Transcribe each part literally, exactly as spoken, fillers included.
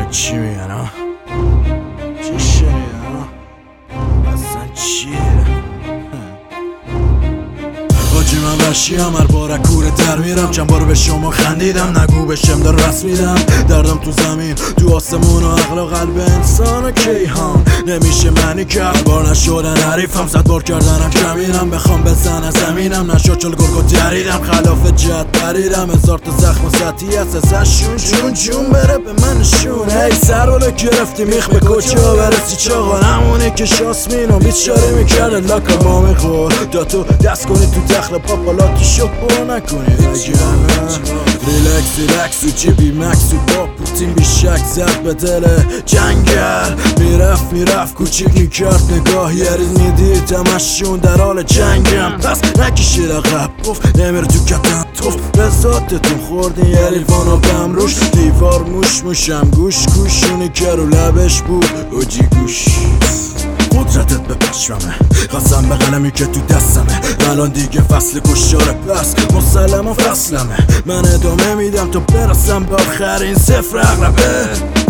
چی میگن ها؟ چی شنیدن ها؟ اصلا چیه؟ حاجی من وشیم هر بار کوره در میرم، چند بار به شما خندیدم نگو بشم در رسم میدم. دردم تو زمین تو آسمون و عقل و قلب انسان و کیهان نمیشه منی که هر بار نشدن حریفم، صد بار کردنم کمینم، بخوام بزن زمینم نشد چل گرگو دریدم، خلاف جد پریدم، هزار تا زخم و سطحی هست ازش شون جون جون بره به من شون. هی سرولو گرفتی میخ به کجا برسی چاقا، همونی که شاسمین و بیچاره میکرده لاکا ما میخور دا تو دست کنی تو دخل پاپالا تو شک برو نکنی وگرنه ریلکس ریلکس و جیبی مکس و با پوتین بی شک زد به دل جنگل، میرفت میرفت کوچیک میکرد نگاه یه ریز میدید همشون در حال جنگم، پس نکشید عقب گفت نمیره تو کتن توف به ذاتتون خوردین یه لیوان و بم روش دیوار موش موشم گوش گوشونی که رو لبش بود اوجی گوش قدرتت به پشممه قسم به قلمی که تو دستمه، الان دیگه فصل کشاره پس مسلما فصلمه، من ادامه میدم تا برسم به آخرین صفر اقربه.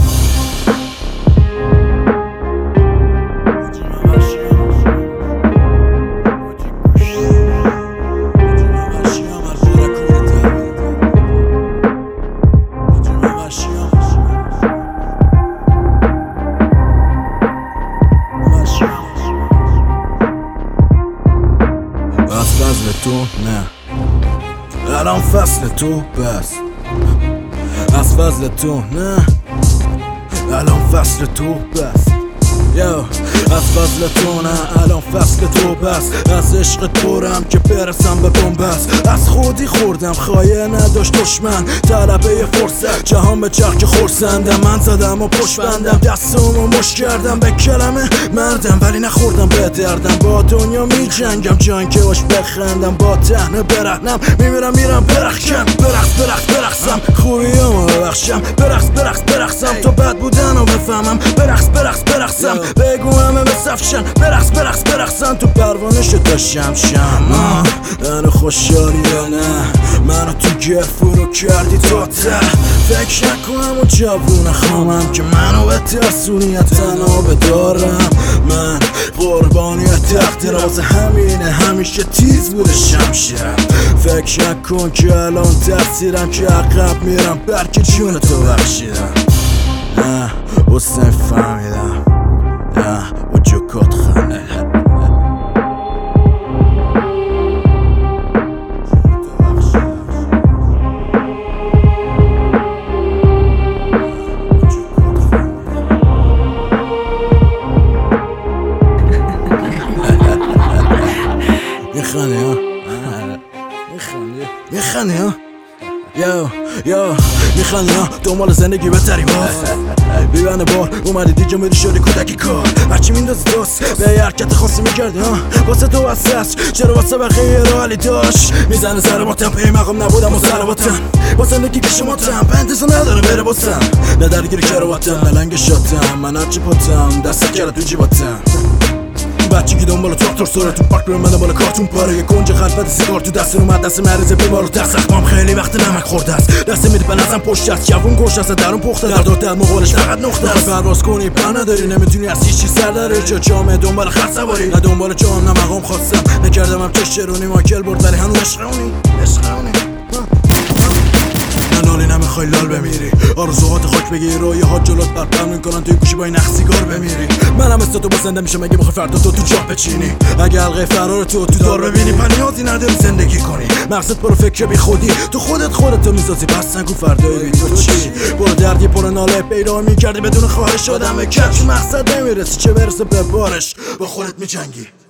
فصل تو نه الان فصل تو بس، از فصل تو نه الان فصل تو بس، یو از فصل تو نه الان فصل تو بس، از عشق پرم که برسم به بنبست، از خودی خوردم خایه نداشت دشمن طلبه فرصت جهان به چرخ خورسندم، من زدم و پشت بندم دستمو مش کردم به کلمه مردم ولی نخوردم به دردم، با دنیا می جنگم جان که باش بخندم، با تهنه برهنم میمیرم میرم برخشم برخص برخص برخصم خوبیامو ببخشم برخص برخص برخصم تا بد بودن رو بفهمم برخص برخص برخصم بگو همه بسفشن برخص برخص برخصن تو پروانش داشتم شم منو خوشحالی یا نه منو تو گر فرو کردی تا ته، فکر نکنم و جوون خامم که منو به ترسونیت تنها بدارم، من قربانی تقدیرات همینه همیشه تیز بوده شمشیرم، فکر نکن که الان تاثیرم که عقب میرم بلکه جون تو بخشیدم، نه حسن فهمیدم نه و جکات خنده میخنی ها میخنی میخنی ها یو یو میخنی ها دنبال زندگی بهتری باز بیبنه بار اومدی دیگه میری شدی کودکی کار بچی میندازی دوست به حرکت خاصی میکردی ها واسه تو واسش چرا واسه بقیه رو حالی داشت میزنه سر باتم پی مقام نبودم و سر باتم با زندگی که شما تم پنتزو نداره بره باسم نه درگیر کرواتم نه لنگ شاتم من هرچی پاتم دست کرد تو جیباتم بچه که دنبال تراکتور سوره تو پارک برم منه بالا کارتون پاره یه کنج خلفت سیگار تو دست اومد دست مریض بیمار و دست اخمام خیلی وقت نمک خورده است دست میدی به نظم پشت است جوون گوش است درون پخته در دور در مقالش فقط نقطه است پرواز کنی پر نداری نمیتونی از هیچ چیز سر داری چه جامعه دنبال خط سواری نه دنبال جام نه مقام خواستم نکردم هم چشرونی مایکل برد ولی هنوز عشقونی عشقونی نالی نمیخوای لال بمیری آرزوهات خاک بگیری رویه ها جلوت برپر میکنن توی گوشی با این نخ سیگار بمیری منم مثل تو بسنده میشم اگه بخوای فردا تو تو جا بچینی اگه حلقه فرار تو تو دار ببینی پنیازی نداری زندگی کنی مقصد برو فکر بی خودی تو خودت خودتو میسازی پس نگو فردای بی تو چی برو دردی پر ناله پیدا میکردی بدون خواهش آدم کچ مقصد نمیرسی چه برسه به بارش با خودت میجنگی